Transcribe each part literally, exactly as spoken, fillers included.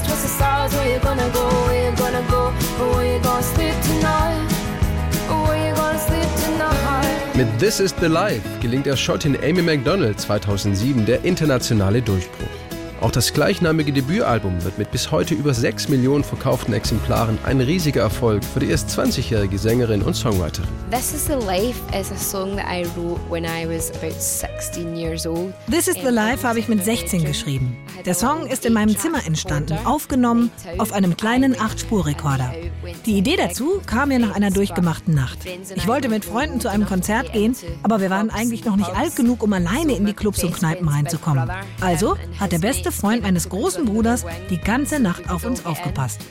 twist the stars. Where you gonna go, where you gonna go, where you gonna sleep tonight, where you gonna sleep tonight. Mit This Is The Life gelingt der Schottin Amy Macdonald zweitausendsieben der internationale Durchbruch. Auch das gleichnamige Debütalbum wird mit bis heute über sechs Millionen verkauften Exemplaren ein riesiger Erfolg für die erst zwanzigjährige Sängerin und Songwriterin. This Is The Life is a song that I wrote when I was about sixteen years old. This Is The Life habe ich mit sechzehn geschrieben. Der Song ist in meinem Zimmer entstanden, aufgenommen auf einem kleinen acht Spur Rekorder. Die Idee dazu kam mir nach einer durchgemachten Nacht. Ich wollte mit Freunden zu einem Konzert gehen, aber wir waren eigentlich noch nicht alt genug, um alleine in die Clubs und Kneipen reinzukommen. Also hat der beste Freund meines großen Bruders die ganze Nacht auf uns aufgepasst.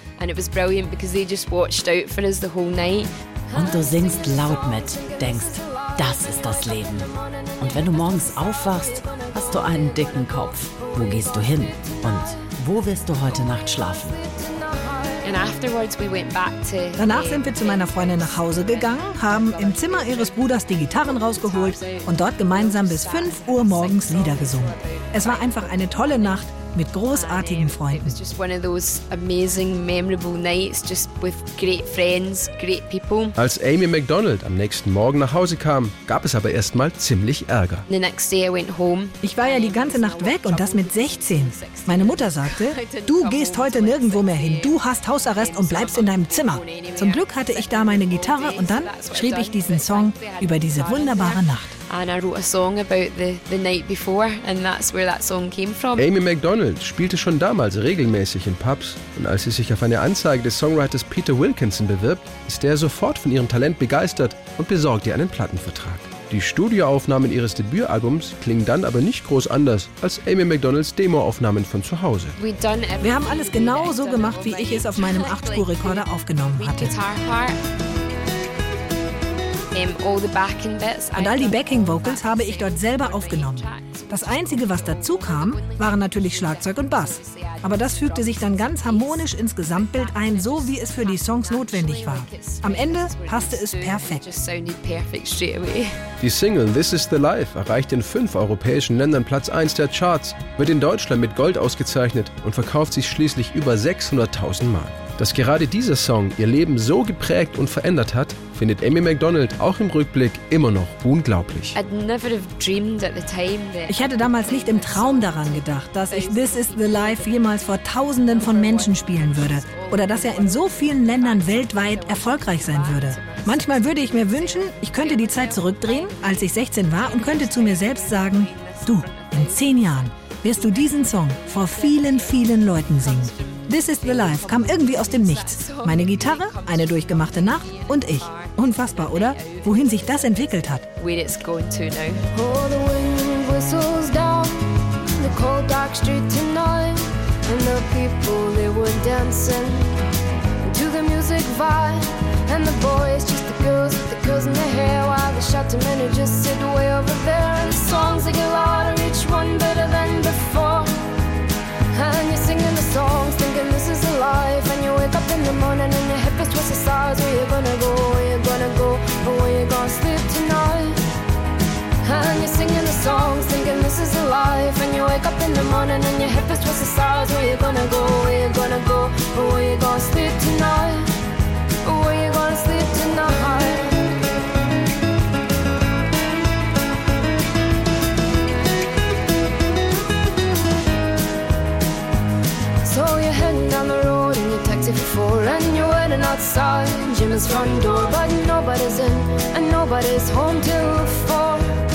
Und du singst laut mit, denkst, das ist das Leben. Und wenn du morgens aufwachst, hast du einen dicken Kopf. Wo gehst du hin? Und wo wirst du heute Nacht schlafen? Danach sind wir zu meiner Freundin nach Hause gegangen, haben im Zimmer ihres Bruders die Gitarren rausgeholt und dort gemeinsam bis fünf Uhr morgens Lieder gesungen. Es war einfach eine tolle Nacht mit großartigen Freunden. Als Amy Macdonald am nächsten Morgen nach Hause kam, gab es aber erstmal ziemlich Ärger. Ich war ja die ganze Nacht weg und das mit sechzehn. Meine Mutter sagte, du gehst heute nirgendwo mehr hin, du hast Hausarrest und bleibst in deinem Zimmer. Zum Glück hatte ich da meine Gitarre und dann schrieb ich diesen Song über diese wunderbare Nacht. And I wrote a song about the, the night before, and that's where that song came from. Amy Macdonald spielte schon damals regelmäßig in Pubs und als sie sich auf eine Anzeige des Songwriters Peter Wilkinson bewirbt, ist der sofort von ihrem Talent begeistert und besorgt ihr einen Plattenvertrag. Die Studioaufnahmen ihres Debütalbums klingen dann aber nicht groß anders als Amy Macdonalds Demoaufnahmen von zu Hause. Wir haben alles genau so gemacht, wie ich es auf meinem acht Spur Rekorder aufgenommen hatte. Und all die Backing-Vocals habe ich dort selber aufgenommen. Das Einzige, was dazu kam, waren natürlich Schlagzeug und Bass. Aber das fügte sich dann ganz harmonisch ins Gesamtbild ein, so wie es für die Songs notwendig war. Am Ende passte es perfekt. Die Single This Is The Life erreicht in fünf europäischen Ländern Platz eins der Charts, wird in Deutschland mit Gold ausgezeichnet und verkauft sich schließlich über sechshunderttausend Mal. Dass gerade dieser Song ihr Leben so geprägt und verändert hat, findet Amy Macdonald auch im Rückblick immer noch unglaublich. Ich hatte damals nicht im Traum daran gedacht, dass ich This Is The Life jemals vor Tausenden von Menschen spielen würde oder dass er in so vielen Ländern weltweit erfolgreich sein würde. Manchmal würde ich mir wünschen, ich könnte die Zeit zurückdrehen, als ich sechzehn war und könnte zu mir selbst sagen, du, in zehn Jahren wirst du diesen Song vor vielen, vielen Leuten singen. This Is The Life kam irgendwie aus dem Nichts. Meine Gitarre, eine durchgemachte Nacht und ich. Unfassbar, oder? Wohin sich das entwickelt hat. Where it's going to now. Oh, the wind whistles down the cold dark street tonight, and the people they were dancing to the music vibe, and the boys just the girls with the girls in their hair, while the shouting men who just sit way over there, and the songs they get louder, each one better than before. And you're singing the songs, thinking this is a life. And you wake up in the morning and your hip is twisted sides. Where you gonna go, where you gonna go, or where you gonna sleep tonight? And you're singing the songs, thinking this is a life. And you wake up in the morning and your hip is twisted sides. Where you gonna go, where you gonna go, or where you gonna sleep tonight? Or where you gonna sleep tonight? So you're heading down the road in your taxi for four, and you're waiting outside Jim's front door, but nobody's in and nobody's home till four.